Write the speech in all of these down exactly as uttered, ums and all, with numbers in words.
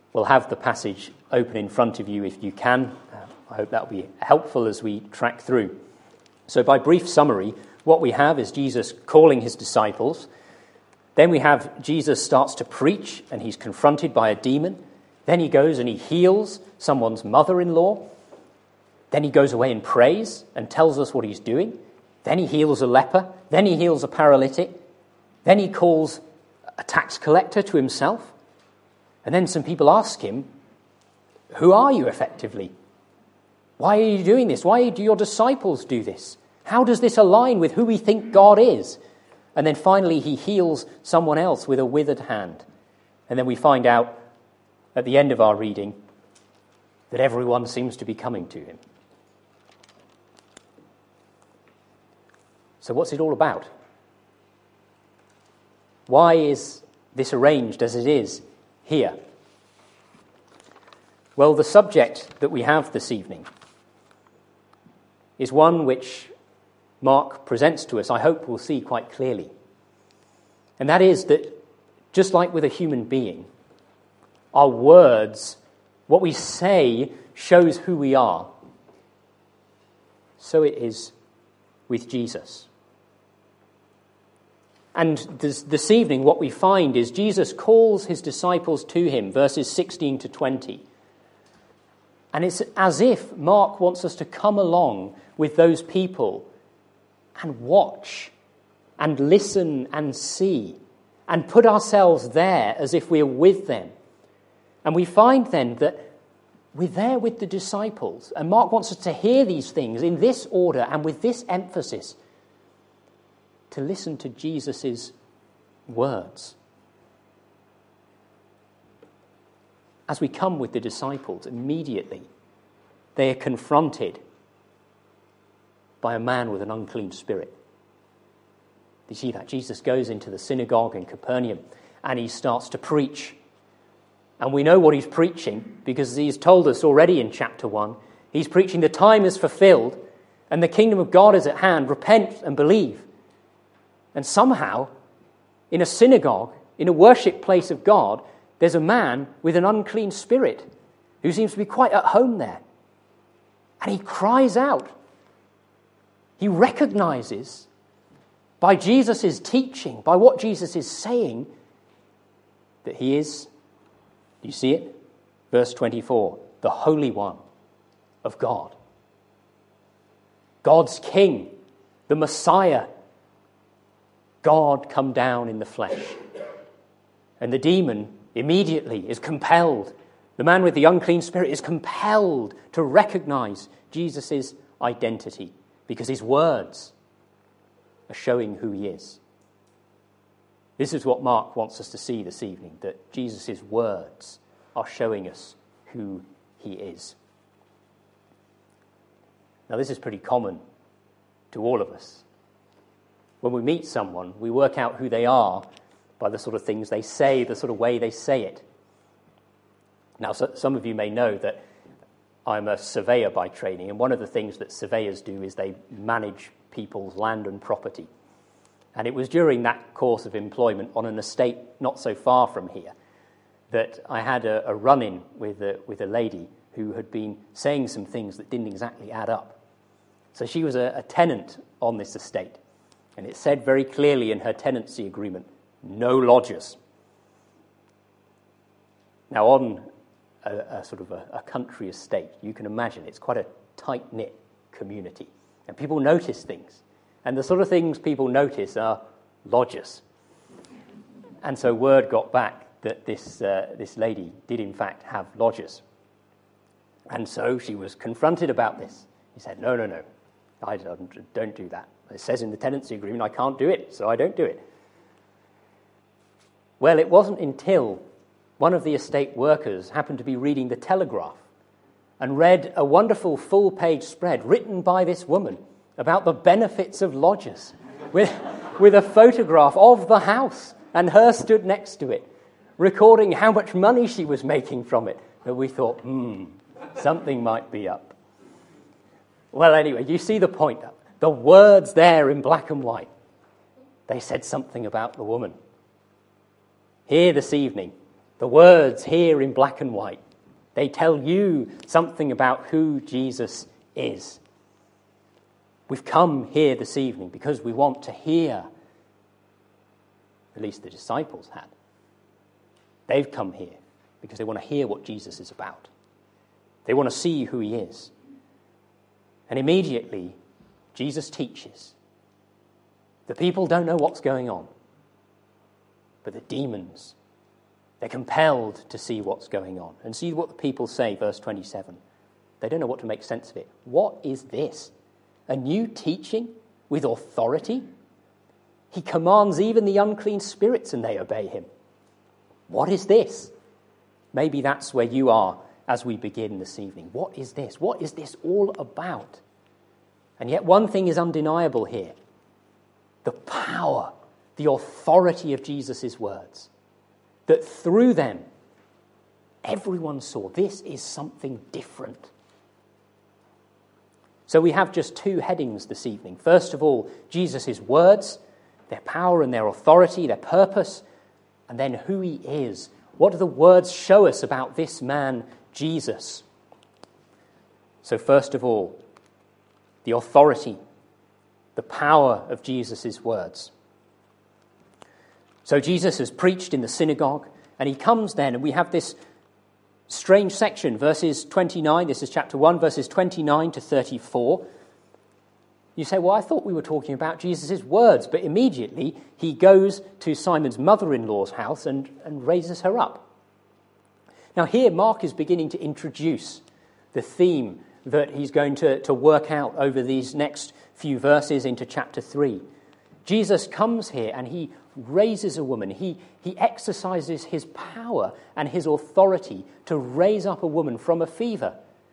we'll have the passage open in front of you if you can. Uh, I hope that will be helpful as we track through. So by brief summary, what we have is Jesus calling his disciples. Then we have Jesus starts to preach and he's confronted by a demon. Then he goes and he heals someone's mother-in-law. Then he goes away and prays and tells us what he's doing. Then he heals a leper. Then he heals a paralytic. Then he calls a tax collector to himself. And then some people ask him, who are you effectively? Why are you doing this? Why do your disciples do this? How does this align with who we think God is? And then finally he heals someone else with a withered hand. And then we find out at the end of our reading that everyone seems to be coming to him. So what's it all about? Why is this arranged as it is here? Well, the subject that we have this evening is one which Mark presents to us, I hope we'll see quite clearly. And that is that, just like with a human being, our words, what we say, shows who we are. So it is with Jesus. And this, this evening, what we find is Jesus calls his disciples to him, verses sixteen to twenty. And it's as if Mark wants us to come along with those people and watch and listen and see and put ourselves there as if we're with them. And we find then that we're there with the disciples. And Mark wants us to hear these things in this order and with this emphasis, to listen to Jesus' words. As we come with the disciples, immediately they are confronted by a man with an unclean spirit. You see that? Jesus goes into the synagogue in Capernaum and he starts to preach. And we know what he's preaching because he's told us already in chapter one. He's preaching the time is fulfilled and the kingdom of God is at hand. Repent and believe. And somehow, in a synagogue, in a worship place of God, there's a man with an unclean spirit who seems to be quite at home there. And he cries out. He recognizes by Jesus' teaching, by what Jesus is saying, that he is, do you see it? Verse twenty-four, the Holy One of God. God's King, the Messiah, God come down in the flesh. And the demon immediately is compelled. The man with the unclean spirit is compelled to recognize Jesus' identity because his words are showing who he is. This is what Mark wants us to see this evening, that Jesus' words are showing us who he is. Now, this is pretty common to all of us. When we meet someone, we work out who they are by the sort of things they say, the sort of way they say it. Now, so, some of you may know that I'm a surveyor by training, and one of the things that surveyors do is they manage people's land and property. And it was during that course of employment on an estate not so far from here that I had a, a run-in with a, with a lady who had been saying some things that didn't exactly add up. So she was a, a tenant on this estate. And it said very clearly in her tenancy agreement, no lodgers. Now, on a, a sort of a, a country estate, you can imagine it's quite a tight-knit community. And people notice things. And the sort of things people notice are lodgers. And so word got back that this uh, this lady did in fact have lodgers. And so she was confronted about this. He said, no, no, no, I don't, don't do that. It says in the tenancy agreement I can't do it, so I don't do it. Well, it wasn't until one of the estate workers happened to be reading the Telegraph and read a wonderful full-page spread written by this woman about the benefits of lodgers with, with a photograph of the house and her stood next to it, recording how much money she was making from it, that we thought, hmm, something might be up. Well, anyway, you see the point. The words there in black and white, they said something about the woman. Here this evening, The words here in black and white, they tell you something about who Jesus is. We've come here this evening because we want to hear, at least the disciples had. They've come here because they want to hear what Jesus is about. They want to see who he is. And immediately, Jesus teaches. The people don't know what's going on, but the demons, they're compelled to see what's going on. And see what the people say, verse twenty-seven. They don't know what to make sense of it. What is this? A new teaching with authority? He commands even the unclean spirits and they obey him. What is this? Maybe that's where you are as we begin this evening. What is this? What is this all about? And yet one thing is undeniable here. The power, the authority of Jesus' words. That through them, everyone saw this is something different. So we have just two headings this evening. First of all, Jesus' words, their power and their authority, their purpose, and then who he is. What do the words show us about this man, Jesus? So first of all, the authority, the power of Jesus' words. So Jesus has preached in the synagogue, and he comes then, and we have this strange section, verses twenty-nine, this is chapter one, verses twenty-nine to thirty-four. You say, well, I thought we were talking about Jesus' words, but immediately he goes to Simon's mother-in-law's house and, and raises her up. Now here, Mark is beginning to introduce the theme that he's going to, to work out over these next few verses into chapter three. Jesus comes here and he raises a woman. He, he exercises his power and his authority to raise up a woman from a fever.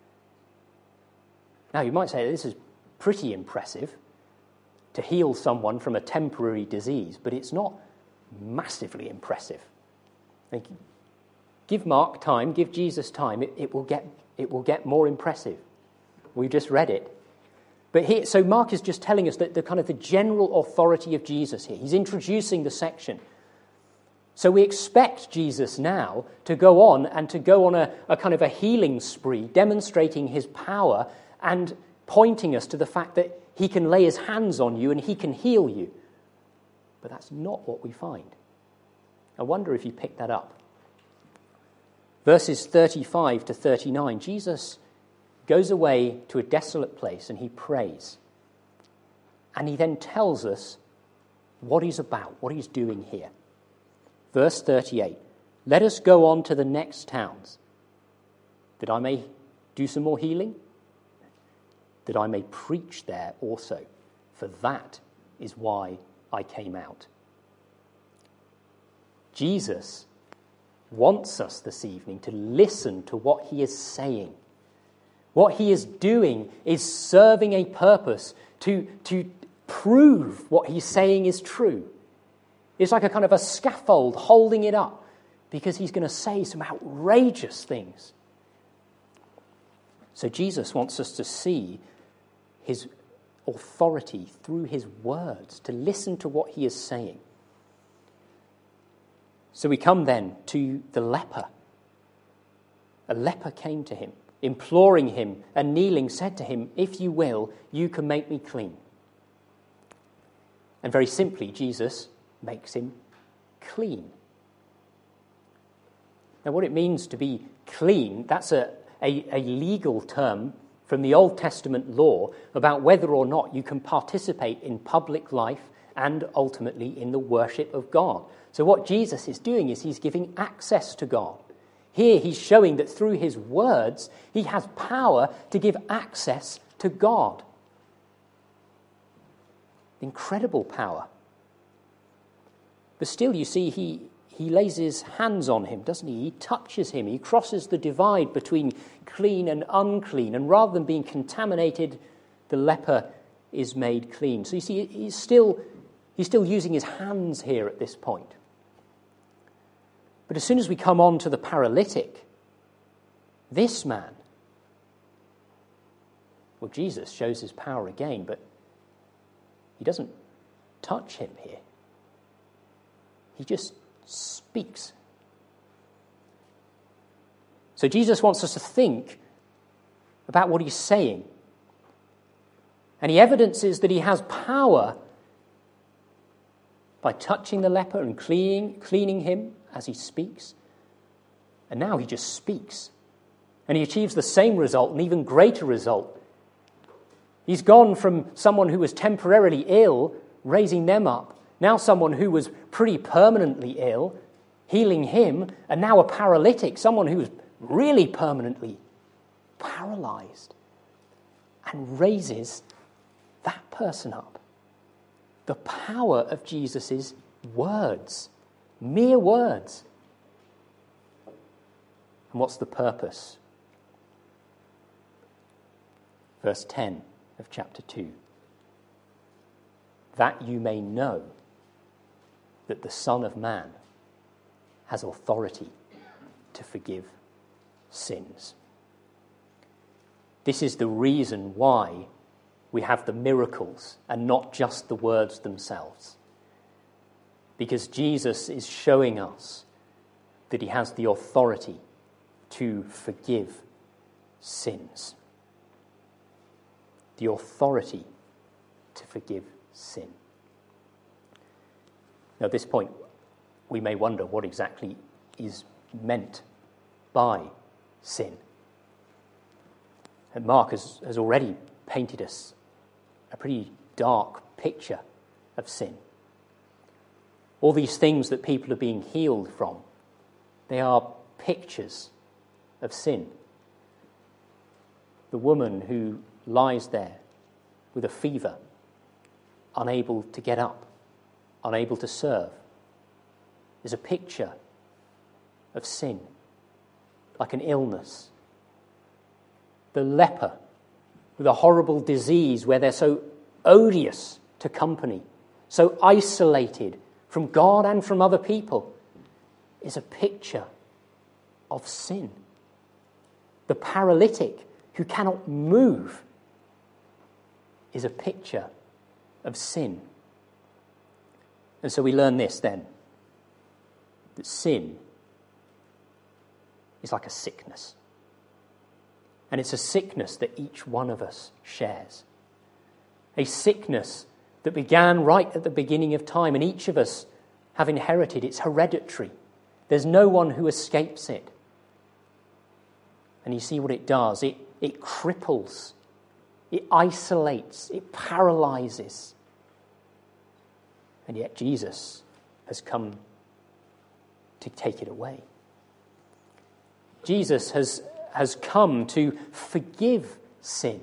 Now, you might say this is pretty impressive to heal someone from a temporary disease, but it's not massively impressive. Like, give Mark time, give Jesus time, it, it will get it will get more impressive. We just read it. But here, so Mark is just telling us that the kind of the general authority of Jesus here. He's introducing the section. So we expect Jesus now to go on and to go on a, a kind of a healing spree, demonstrating his power and pointing us to the fact that he can lay his hands on you and he can heal you. But that's not what we find. I wonder if you picked that up. Verses thirty-five to thirty-nine, Jesus goes away to a desolate place and he prays. And he then tells us what he's about, what he's doing here. Verse thirty-eight, let us go on to the next towns, that I may do some more healing, that I may preach there also, for that is why I came out. Jesus wants us this evening to listen to what he is saying. What he is doing is serving a purpose to, to prove what he's saying is true. It's like a kind of a scaffold holding it up because he's going to say some outrageous things. So Jesus wants us to see his authority through his words, to listen to what he is saying. So we come then to the leper. A leper came to him, imploring him, and kneeling said to him, if you will, you can make me clean. And very simply, Jesus makes him clean. Now, what it means to be clean, that's a, a, a legal term from the Old Testament law about whether or not you can participate in public life and ultimately in the worship of God. So what Jesus is doing is he's giving access to God. Here he's showing that through his words, he has power to give access to God. Incredible power. But still, you see, he, he lays his hands on him, doesn't he? He touches him. He crosses the divide between clean and unclean. And rather than being contaminated, the leper is made clean. So you see, he's still, he's still using his hands here at this point. But as soon as we come on to the paralytic, this man, well, Jesus shows his power again, but he doesn't touch him here. He just speaks. So Jesus wants us to think about what he's saying. And he evidences that he has power by touching the leper and cleaning, cleaning him as he speaks. And now he just speaks. And he achieves the same result, an even greater result. He's gone from someone who was temporarily ill, raising them up, now someone who was pretty permanently ill, healing him, and now a paralytic, someone who was really permanently paralyzed, and raises that person up. The power of Jesus' words, mere words. And what's the purpose? Verse ten of chapter two. That you may know that the Son of Man has authority to forgive sins. This is the reason why we have the miracles and not just the words themselves. Because Jesus is showing us that he has the authority to forgive sins. The authority to forgive sin. Now, at this point, we may wonder what exactly is meant by sin. And Mark has, has already painted us a pretty dark picture of sin. All these things that people are being healed from, they are pictures of sin. The woman who lies there with a fever, unable to get up, unable to serve, is a picture of sin, like an illness. The leper with a horrible disease where they're so odious to company, so isolated from God and from other people, is a picture of sin. The paralytic who cannot move is a picture of sin. And so we learn this then, that sin is like a sickness. And it's a sickness that each one of us shares. A sickness that began right at the beginning of time, and each of us have inherited. It's hereditary. There's no one who escapes it. And you see what it does. It, it cripples. It isolates. It paralyzes. And yet Jesus has come to take it away. Jesus has, has come to forgive sin.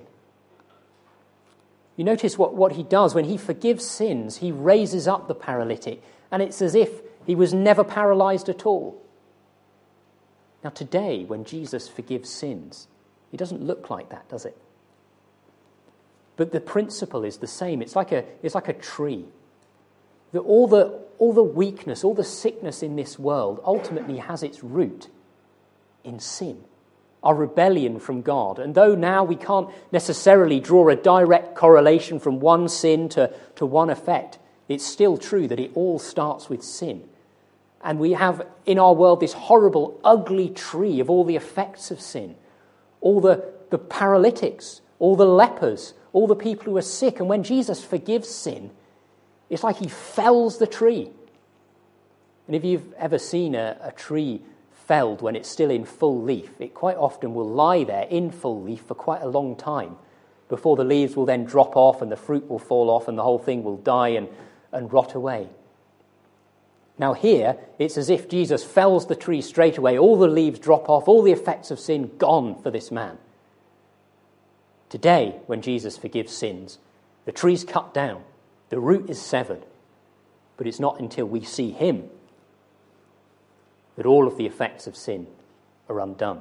You notice what, what he does. When he forgives sins, he raises up the paralytic, and it's as if he was never paralyzed at all. Now today, when Jesus forgives sins, it doesn't look like that, does it? But the principle is the same. It's like a, it's like a tree. That all the, all the weakness, all the sickness in this world ultimately has its root in sin, our rebellion from God. And though now we can't necessarily draw a direct correlation from one sin to, to one effect, it's still true that it all starts with sin. And we have in our world this horrible, ugly tree of all the effects of sin. All the, the paralytics, all the lepers, all the people who are sick. And when Jesus forgives sin, it's like he fells the tree. And if you've ever seen a, a tree felled when it's still in full leaf, it quite often will lie there in full leaf for quite a long time before the leaves will then drop off and the fruit will fall off and the whole thing will die and, and rot away. Now here, it's as if Jesus fells the tree straight away. All the leaves drop off, all the effects of sin gone for this man. Today, when Jesus forgives sins, the tree's cut down, the root is severed, but it's not until we see him that all of the effects of sin are undone.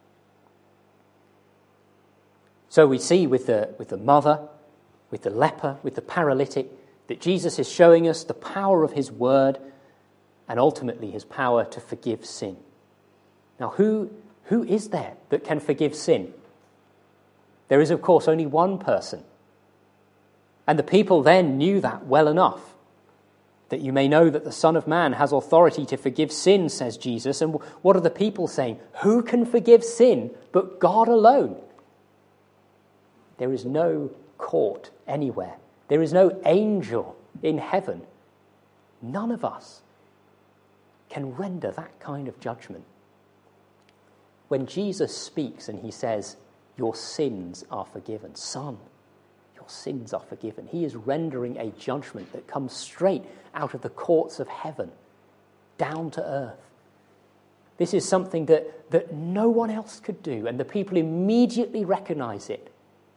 So we see with the, with the mother, with the leper, with the paralytic, that Jesus is showing us the power of his word and ultimately his power to forgive sin. Now, who, who is there that can forgive sin? There is, of course, only one person. And the people then knew that well enough. that you may know that the Son of Man has authority to forgive sin, says Jesus. And what are the people saying? Who can forgive sin but God alone? There is no court anywhere. There is no angel in heaven. None of us can render that kind of judgment. When Jesus speaks and he says, your sins are forgiven, son, your sins are forgiven, he is rendering a judgment that comes straight out of the courts of heaven, down to earth. This is something that, that no one else could do, and the people immediately recognize it.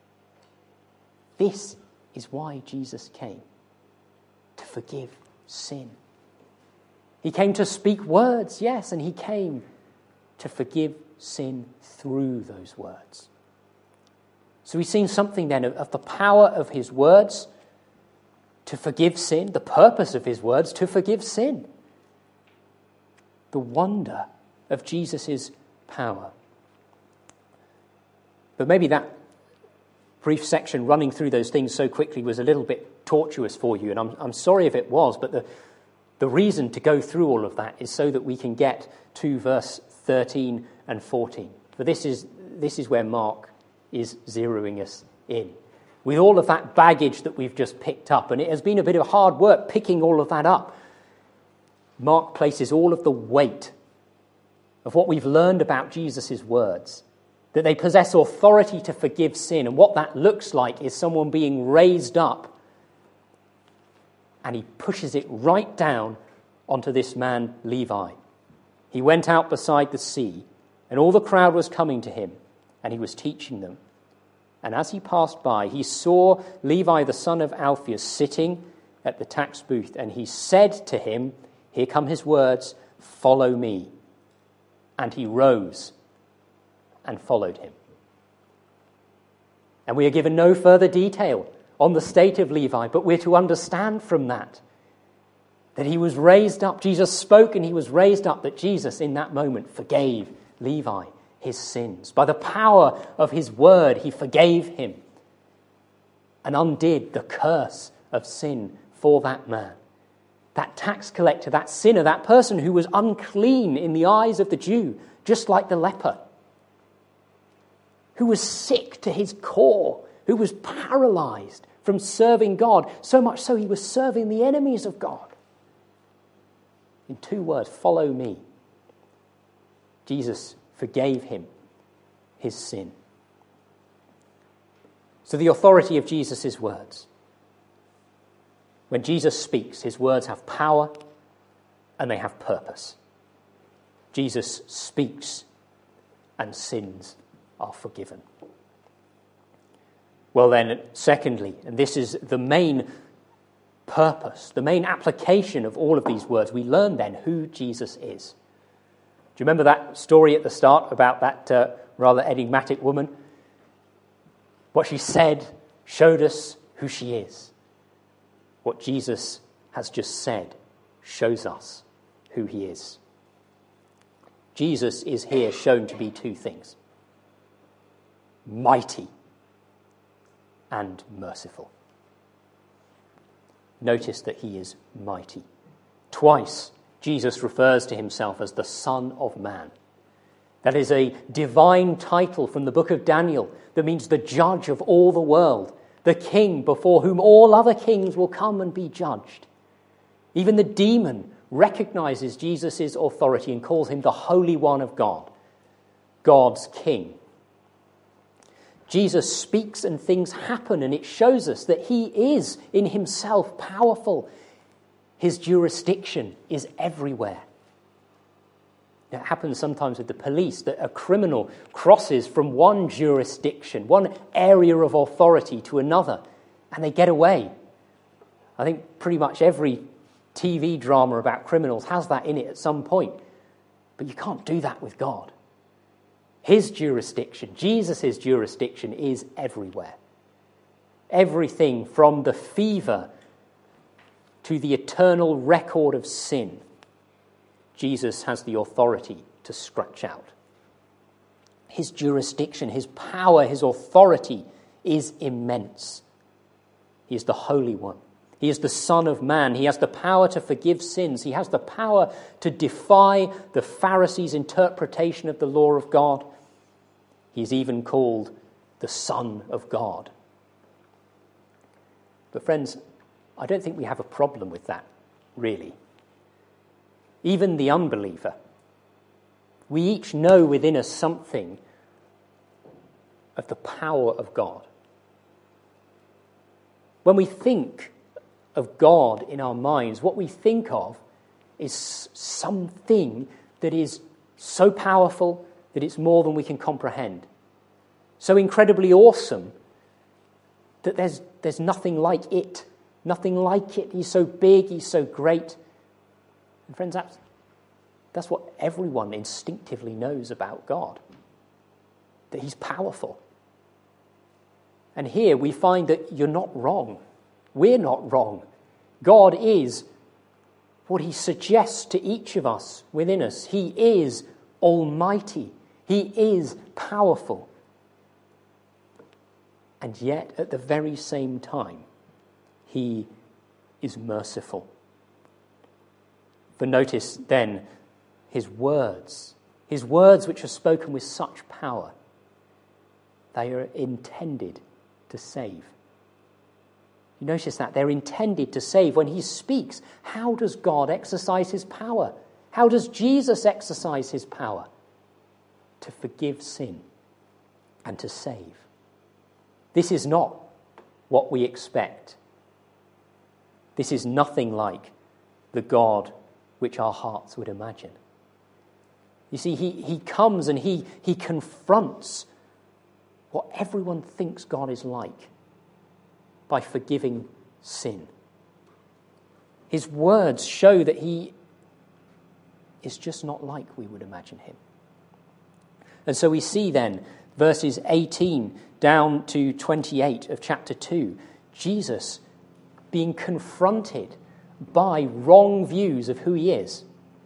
This is why Jesus came, to forgive sin. He came to speak words, yes, and he came to forgive sin through those words. So we've seen something then of, of the power of his words to forgive sin, the purpose of his words to forgive sin, the wonder of Jesus' power. But maybe that brief section running through those things so quickly was a little bit tortuous for you, and I'm, I'm sorry if it was, but the, the reason to go through all of that is so that we can get to verse thirteen and fourteen. For this is, this is where Mark is zeroing us in. With all of that baggage that we've just picked up, and it has been a bit of hard work picking all of that up, Mark places all of the weight of what we've learned about Jesus' words, that they possess authority to forgive sin, and what that looks like is someone being raised up, and he pushes it right down onto this man, Levi. He went out beside the sea, and all the crowd was coming to him, and he was teaching them. And as he passed by, he saw Levi the son of Alphaeus sitting at the tax booth, and he said to him, here come his words, follow me. And he rose and followed him. And we are given no further detail on the state of Levi, but we're to understand from that that he was raised up. Jesus spoke and he was raised up, that Jesus in that moment forgave Levi his sins. By the power of his word, he forgave him and undid the curse of sin for that man. That tax collector, that sinner, that person who was unclean in the eyes of the Jew, just like the leper, who was sick to his core, who was paralyzed from serving God, so much so he was serving the enemies of God. In two words, follow me. Jesus forgave him his sin. So the authority of Jesus' words. When Jesus speaks, his words have power and they have purpose. Jesus speaks and sins are forgiven. Well then, secondly, and this is the main purpose, the main application of all of these words, we learn then who Jesus is. Do you remember that story at the start about that uh, rather enigmatic woman? What she said showed us who she is. What Jesus has just said shows us who he is. Jesus is here shown to be two things: mighty and merciful. Notice that he is mighty. Twice, Jesus refers to himself as the Son of Man. That is a divine title from the book of Daniel that means the judge of all the world, the king before whom all other kings will come and be judged. Even the demon recognizes Jesus' authority and calls him the Holy One of God, God's king. Jesus speaks and things happen, and it shows us that he is in himself powerful. His jurisdiction is everywhere. It happens sometimes with the police that a criminal crosses from one jurisdiction, one area of authority to another, and they get away. I think pretty much every T V drama about criminals has that in it at some point. But you can't do that with God. His jurisdiction, Jesus' jurisdiction, is everywhere. Everything from the fever to the eternal record of sin, Jesus has the authority to scratch out. His jurisdiction, his power, his authority is immense. He is the Holy One. He He is the Son of Man. He has the power to forgive sins. He has the power to defy the Pharisees' interpretation of the law of God. He is even called the Son of God. But friends, I don't think we have a problem with that, really. Even the unbeliever, we each know within us something of the power of God. When we think of God in our minds, what we think of is something that is so powerful that it's more than we can comprehend. So incredibly awesome that there's, there's nothing like it. Nothing like it. He's so big, he's so great. And friends, that's, that's what everyone instinctively knows about God. That he's powerful. And here we find that you're not wrong. We're not wrong. God is what he suggests to each of us within us. He is almighty. He is powerful. And yet, at the very same time, he is merciful. For notice then his words, his words which are spoken with such power, they are intended to save. You notice that? They're intended to save. When he speaks, how does God exercise his power? How does Jesus exercise his power? To forgive sin and to save. This is not what we expect. This is nothing like the God which our hearts would imagine. You see, he, he comes and he, he confronts what everyone thinks God is like by forgiving sin. His words show that he is just not like we would imagine him. And so we see then, verses eighteen down to twenty-eight of chapter two, Jesus being confronted by wrong views of who he is.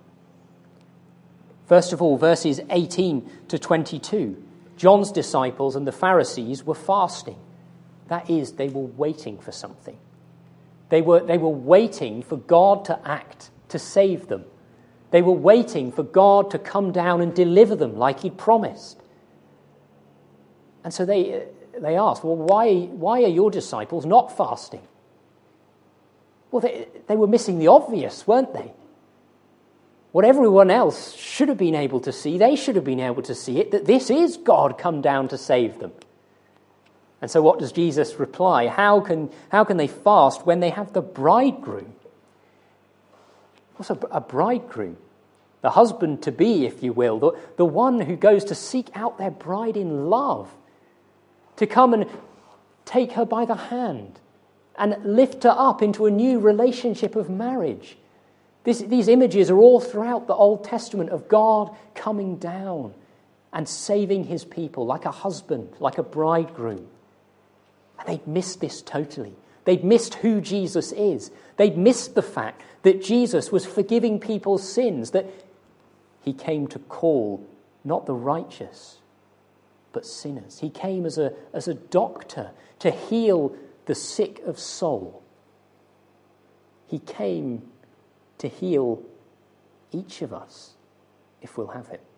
First of all, verses eighteen to twenty-two, John's disciples and the Pharisees were fasting. That is, they were waiting for something. They were, they were waiting for God to act, to save them. They were waiting for God to come down and deliver them like he'd promised. And so they, they asked, well, why, why are your disciples not fasting? Well, they, they were missing the obvious, weren't they? What everyone else should have been able to see, they should have been able to see it, that this is God come down to save them. And so what does Jesus reply? How can, how can they fast when they have the bridegroom? What's a, a bridegroom? The husband-to-be, if you will, the, the one who goes to seek out their bride in love, to come and take her by the hand and lift her up into a new relationship of marriage. This, these images are all throughout the Old Testament of God coming down and saving his people like a husband, like a bridegroom. And they'd missed this totally. They'd missed who Jesus is. They'd missed the fact that Jesus was forgiving people's sins, that he came to call not the righteous, but sinners. He came as a, as a doctor to heal the sick of soul. He came to heal each of us, if we'll have it.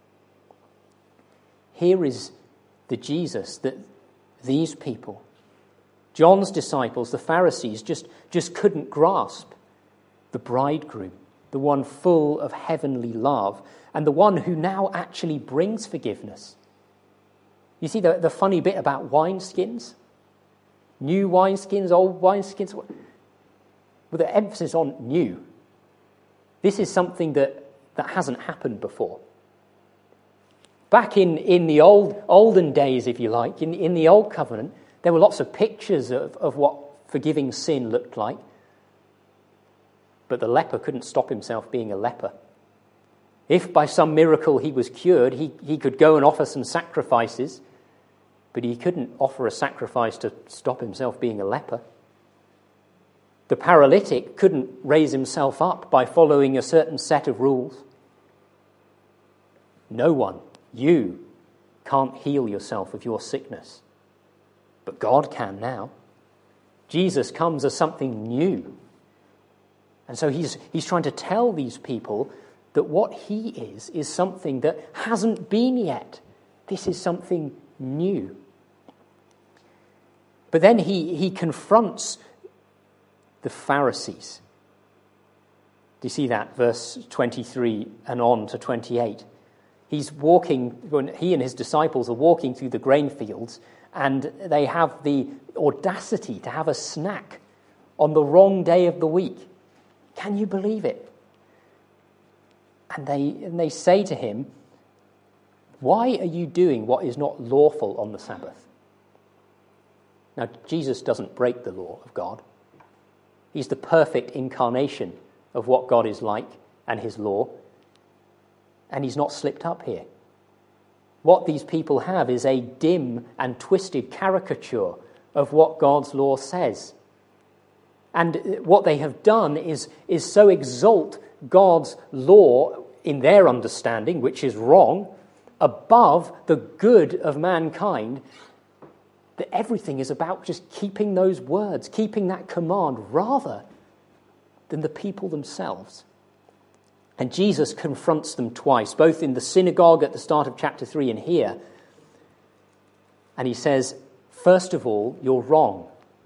Here is the Jesus that these people, John's disciples, the Pharisees, just, just couldn't grasp. The bridegroom, the one full of heavenly love, and the one who now actually brings forgiveness. You see the, the funny bit about wineskins? New wineskins, old wineskins? With the emphasis on new. This is something that, that hasn't happened before. Back in, in the old olden days, if you like, in, in the Old Covenant, there were lots of pictures of, of what forgiving sin looked like. But the leper couldn't stop himself being a leper. If by some miracle he was cured, he, he could go and offer some sacrifices, but he couldn't offer a sacrifice to stop himself being a leper. The paralytic couldn't raise himself up by following a certain set of rules. No one, you, can't heal yourself of your sickness. But God can now. Jesus comes as something new, And so he's, he's trying to tell these people that what he is is something that hasn't been yet. This is something new. But then he, he confronts the Pharisees. Do you see that? Verse twenty-three and on to twenty-eight. He's walking, when he and his disciples are walking through the grain fields, and they have the audacity to have a snack on the wrong day of the week. Can you believe it? And they, and they say to him, "Why are you doing what is not lawful on the Sabbath?" Now, Jesus doesn't break the law of God. He's the perfect incarnation of what God is like and his law. And he's not slipped up here. What these people have is a dim and twisted caricature of what God's law says. And what they have done is, is so exalt God's law in their understanding, which is wrong, above the good of mankind, that everything is about just keeping those words, keeping that command, rather than the people themselves. And Jesus confronts them twice, both in the synagogue at the start of chapter three and here. And he says, first of all, you're wrong.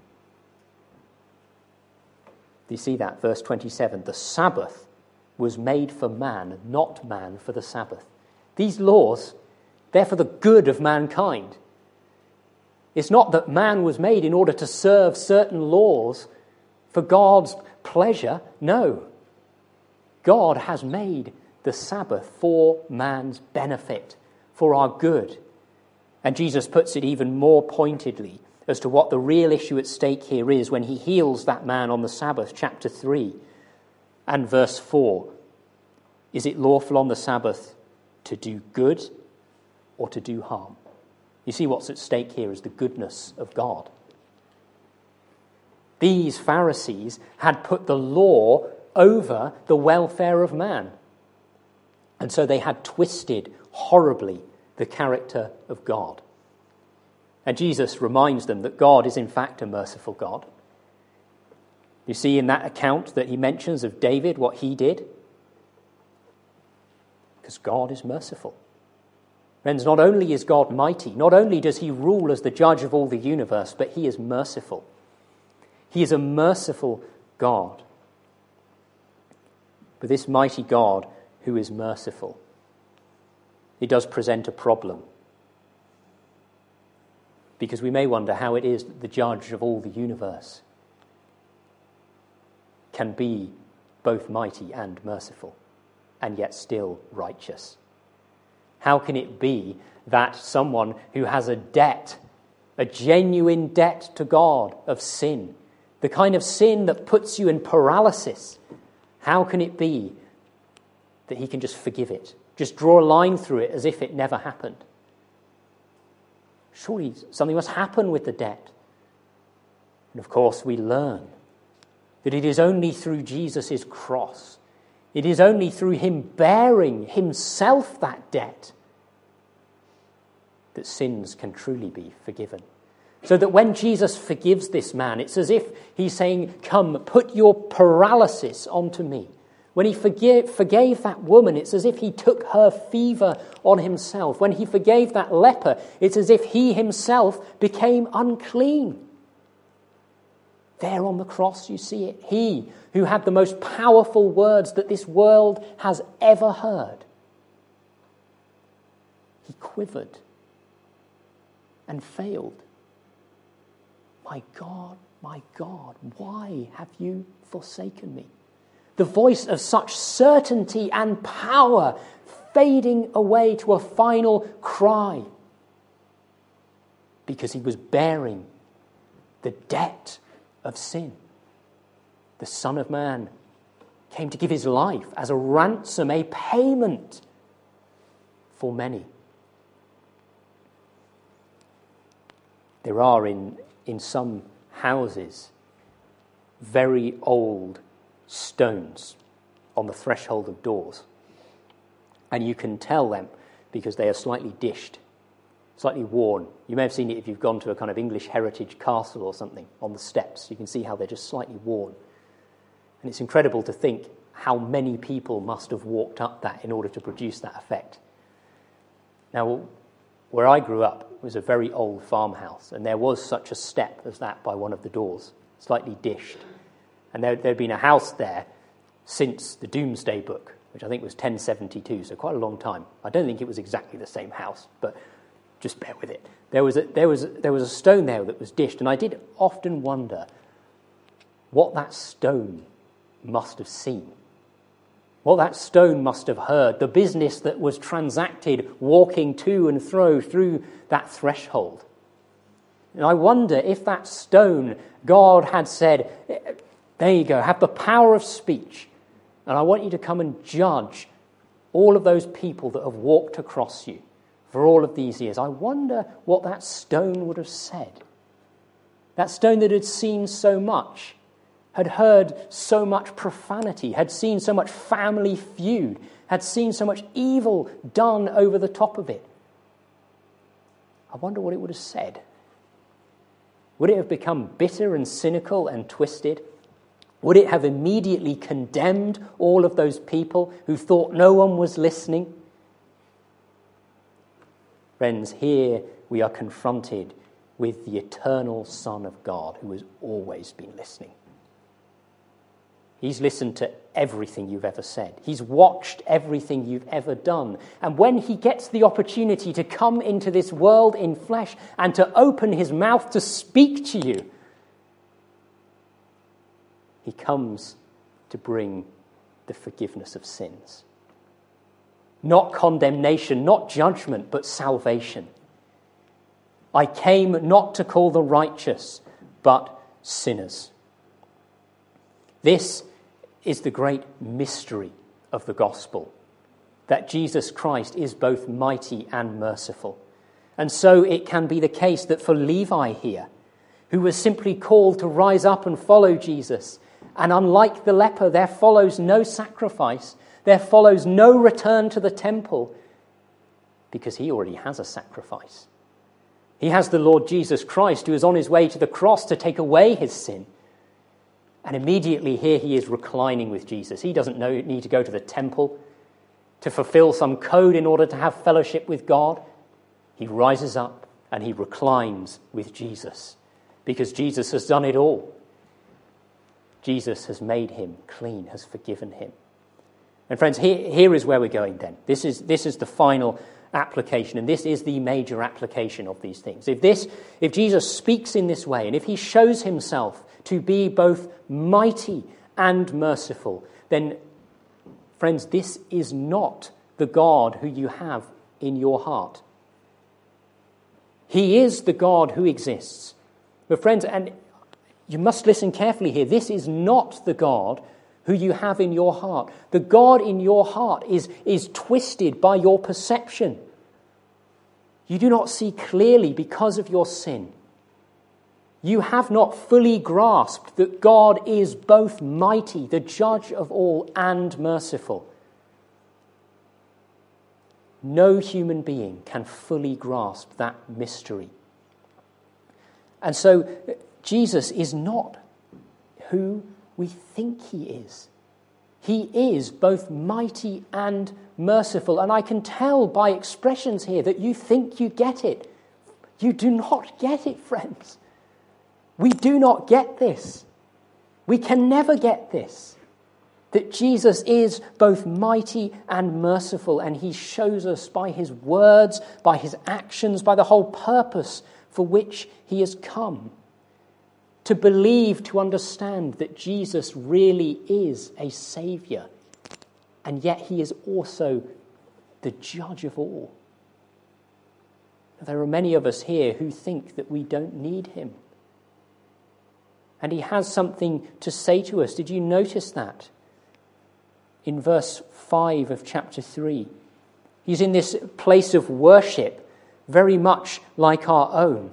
Do you see that? Verse twenty-seven, the Sabbath was made for man, not man for the Sabbath. These laws, they're for the good of mankind. It's not that man was made in order to serve certain laws for God's pleasure. No. God has made the Sabbath for man's benefit, for our good. And Jesus puts it even more pointedly as to what the real issue at stake here is when he heals that man on the Sabbath, chapter three and verse four. Is it lawful on the Sabbath to do good or to do harm? You see, what's at stake here is the goodness of God. These Pharisees had put the law over the welfare of man. And so they had twisted horribly the character of God. And Jesus reminds them that God is in fact a merciful God. You see in that account that he mentions of David, what he did. Because God is merciful. Friends, not only is God mighty, not only does he rule as the judge of all the universe, but he is merciful. He is a merciful God. But this mighty God who is merciful, it does present a problem. Because we may wonder how it is that the judge of all the universe can be both mighty and merciful, and yet still righteous. How can it be that someone who has a debt, a genuine debt to God of sin, the kind of sin that puts you in paralysis, how can it be that he can just forgive it, just draw a line through it as if it never happened? Surely something must happen with the debt. And of course we learn that it is only through Jesus' cross, it is only through him bearing himself that debt that sins can truly be forgiven. So that when Jesus forgives this man, it's as if he's saying, come, put your paralysis onto me. When he forgave, forgave that woman, it's as if he took her fever on himself. When he forgave that leper, it's as if he himself became unclean. There on the cross, you see it. He who had the most powerful words that this world has ever heard. He quivered and failed. My God, my God, why have you forsaken me? The voice of such certainty and power fading away to a final cry because he was bearing the debt of sin. The Son of Man came to give his life as a ransom, a payment for many. There are in, in some houses very old stones on the threshold of doors. And you can tell them because they are slightly dished, slightly worn. You may have seen it if you've gone to a kind of English heritage castle or something on the steps. You can see how they're just slightly worn. And it's incredible to think how many people must have walked up that in order to produce that effect. Now, where I grew up was a very old farmhouse, and there was such a step as that by one of the doors, slightly dished. And there had been a house there since the Doomsday Book, which I think was ten seventy-two, so quite a long time. I don't think it was exactly the same house, but just bear with it. There was a, there was, there was a stone there that was dished, and I did often wonder what that stone must have seen. What that stone must have heard, the business that was transacted walking to and fro through that threshold. And I wonder if that stone, God had said, there you go, have the power of speech, and I want you to come and judge all of those people that have walked across you for all of these years. I wonder what that stone would have said. That stone that had seen so much, had heard so much profanity, had seen so much family feud, had seen so much evil done over the top of it. I wonder what it would have said. Would it have become bitter and cynical and twisted? Would it have immediately condemned all of those people who thought no one was listening? Friends, here we are confronted with the eternal Son of God who has always been listening. He's listened to everything you've ever said. He's watched everything you've ever done. And when he gets the opportunity to come into this world in flesh and to open his mouth to speak to you, he comes to bring the forgiveness of sins. Not condemnation, not judgment, but salvation. I came not to call the righteous, but sinners. This is the great mystery of the gospel, that Jesus Christ is both mighty and merciful. And so it can be the case that for Levi here, who was simply called to rise up and follow Jesus, and unlike the leper, there follows no sacrifice, there follows no return to the temple, because he already has a sacrifice. He has the Lord Jesus Christ, who is on his way to the cross to take away his sin. And immediately here he is reclining with Jesus. He doesn't know, need to go to the temple to fulfill some code in order to have fellowship with God. He rises up and he reclines with Jesus because Jesus has done it all. Jesus has made him clean, has forgiven him. And friends, here, here is where we're going then. This is, this is the final application, and this is the major application of these things. If this, if Jesus speaks in this way, and if he shows himself to be both mighty and merciful, then, friends, this is not the God who you have in your heart. He is the God who exists. But friends, and you must listen carefully here, this is not the God who you have in your heart. The God in your heart is, is twisted by your perception. You do not see clearly because of your sin. You have not fully grasped that God is both mighty, the judge of all, and merciful. No human being can fully grasp that mystery. And so Jesus is not who we think he is. He is both mighty and merciful. And I can tell by expressions here that you think you get it. You do not get it, friends. We do not get this. We can never get this. That Jesus is both mighty and merciful, and he shows us by his words, by his actions, by the whole purpose for which he has come. To believe, to understand that Jesus really is a saviour, and yet he is also the judge of all. There are many of us here who think that we don't need him. And he has something to say to us. Did you notice that? In verse five of chapter three. He's in this place of worship, very much like our own.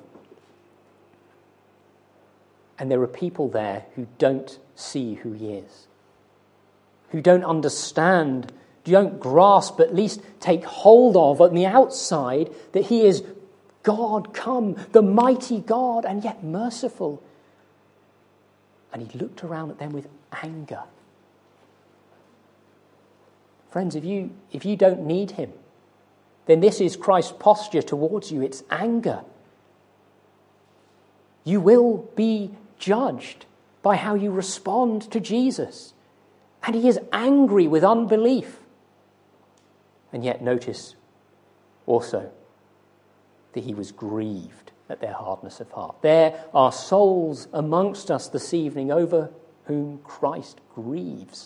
And there are people there who don't see who he is, who don't understand, don't grasp, at least take hold of on the outside that he is God come, the mighty God, and yet merciful. And he looked around at them with anger Friends, if you, if you don't need him, then this is Christ's posture towards you. It's anger. You will be judged by how you respond to Jesus. And he is angry with unbelief. And yet notice also that he was grieved at their hardness of heart. There are souls amongst us this evening over whom Christ grieves.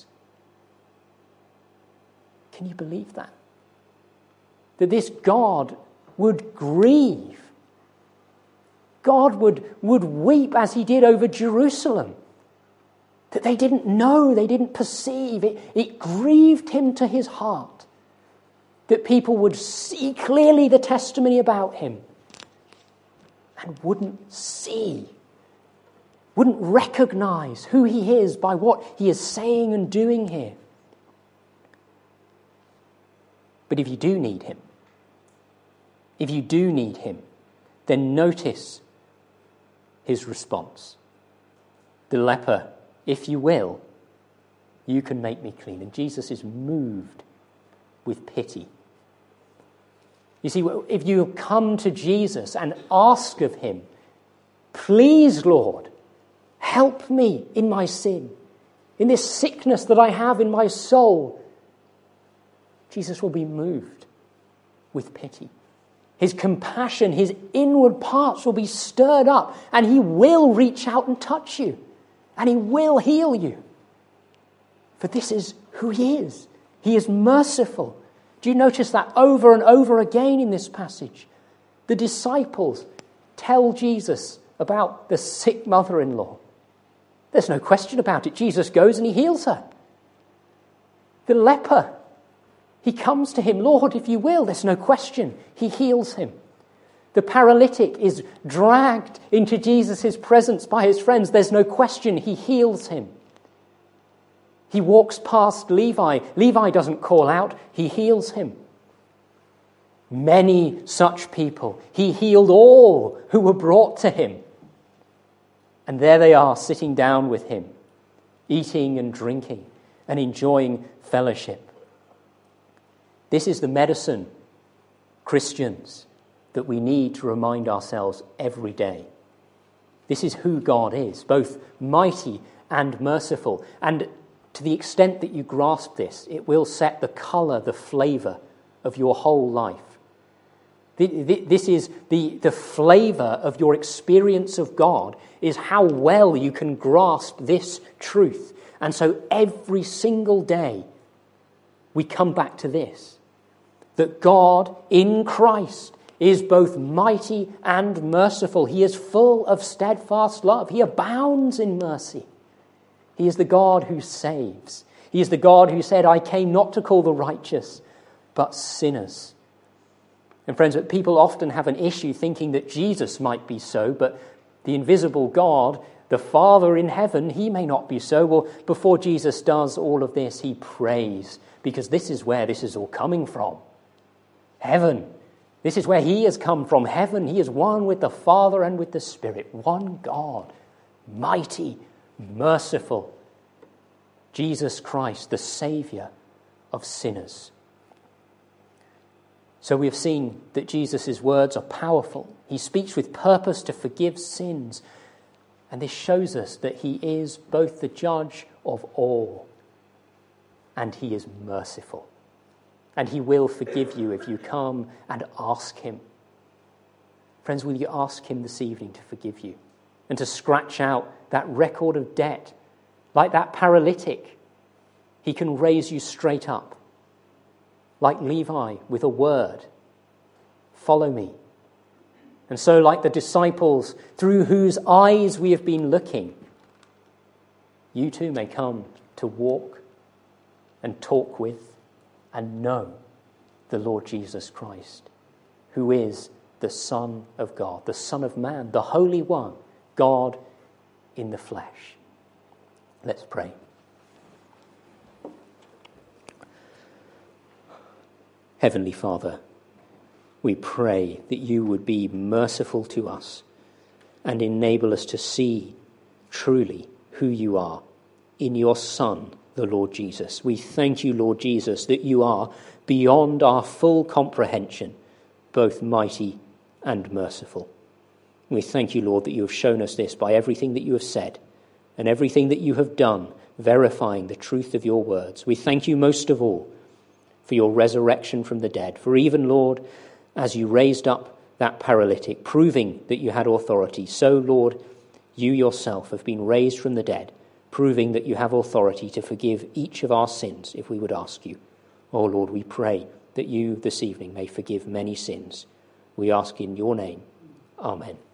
Can you believe that? That this God would grieve. God would, would weep as he did over Jerusalem. That they didn't know, they didn't perceive. It, it grieved him to his heart. That people would see clearly the testimony about him and wouldn't see, wouldn't recognize who he is by what he is saying and doing here. But if you do need him, if you do need him, then notice his response. The leper, if you will, you can make me clean. And Jesus is moved with pity. You see, if you come to Jesus and ask of him, please, Lord, help me in my sin, in this sickness that I have in my soul, Jesus will be moved with pity. His compassion, his inward parts will be stirred up, and he will reach out and touch you, and he will heal you. For this is who he is. He is merciful. Do you notice that over and over again in this passage? The disciples tell Jesus about the sick mother-in-law. There's no question about it. Jesus goes and he heals her. The leper, he comes to him, Lord, if you will, there's no question. He heals him. The paralytic is dragged into Jesus' presence by his friends. There's no question. He heals him. He walks past Levi. Levi doesn't call out. He heals him. Many such people. He healed all who were brought to him. And there they are sitting down with him, eating and drinking and enjoying fellowship. This is the medicine, Christians, that we need to remind ourselves every day. This is who God is, both mighty and merciful. And to the extent that you grasp this, it will set the colour, the flavour of your whole life. This is the, the flavour of your experience of God, is how well you can grasp this truth. And so every single day we come back to this, that God in Christ is both mighty and merciful. He is full of steadfast love. He abounds in mercy. He is the God who saves. He is the God who said, I came not to call the righteous, but sinners. And friends, people often have an issue thinking that Jesus might be so, but the invisible God, the Father in heaven, he may not be so. Well, before Jesus does all of this, he prays, because this is where this is all coming from. Heaven. This is where he has come from. Heaven. He is one with the Father and with the Spirit. One God. Mighty, merciful. Jesus Christ, the Saviour of sinners. So we have seen that Jesus' words are powerful. He speaks with purpose to forgive sins. And this shows us that he is both the judge of all and he is merciful. And he will forgive you if you come and ask him. Friends, will you ask him this evening to forgive you and to scratch out that record of debt? Like that paralytic, he can raise you straight up. Like Levi with a word, follow me. And so like the disciples through whose eyes we have been looking, you too may come to walk and talk with and know the Lord Jesus Christ, who is the Son of God, the Son of Man, the Holy One, God in the flesh. Let's pray. Heavenly Father, we pray that you would be merciful to us and enable us to see truly who you are in your Son, the Lord Jesus. We thank you, Lord Jesus, that you are beyond our full comprehension, both mighty and merciful. We thank you, Lord, that you have shown us this by everything that you have said and everything that you have done, verifying the truth of your words. We thank you most of all for your resurrection from the dead. For even, Lord, as you raised up that paralytic, proving that you had authority, so, Lord, you yourself have been raised from the dead, proving that you have authority to forgive each of our sins if we would ask you. Oh, Lord, we pray that you this evening may forgive many sins. We ask in your name. Amen.